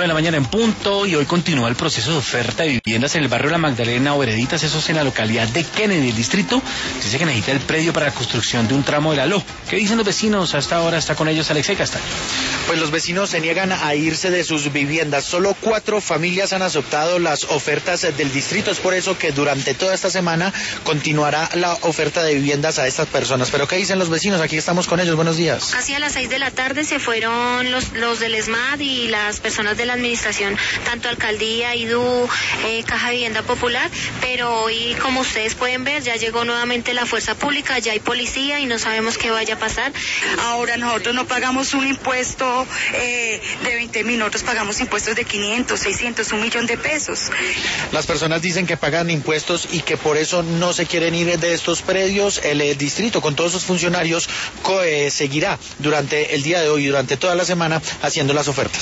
9 de la mañana en punto, y hoy continúa el proceso de oferta de viviendas en el barrio La Magdalena o Vereditas, eso es en la localidad de Kennedy, el distrito. Dice que necesita el predio para la construcción de un tramo de la LO. ¿Qué dicen los vecinos? Hasta ahora está con ellos Alexei Castaño. Pues los vecinos se niegan a irse de sus viviendas. Solo 4 familias han aceptado las ofertas del distrito. Es por eso que durante toda esta semana continuará la oferta de viviendas a estas personas. ¿Pero qué dicen los vecinos? Aquí estamos con ellos. Buenos días. Hacia las 6 de la tarde se fueron los del ESMAD y las personas de la administración, tanto alcaldía, IDU, Caja de Vivienda Popular, pero hoy, como ustedes pueden ver, ya llegó nuevamente la fuerza pública, ya hay policía y no sabemos qué vaya a pasar. Ahora nosotros no pagamos un impuesto de 20.000, nosotros pagamos impuestos de 500, 600, 1.000.000 de pesos. Las personas dicen que pagan impuestos y que por eso no se quieren ir de estos predios. El distrito, con todos sus funcionarios, seguirá durante el día de hoy y durante toda la semana haciendo las ofertas.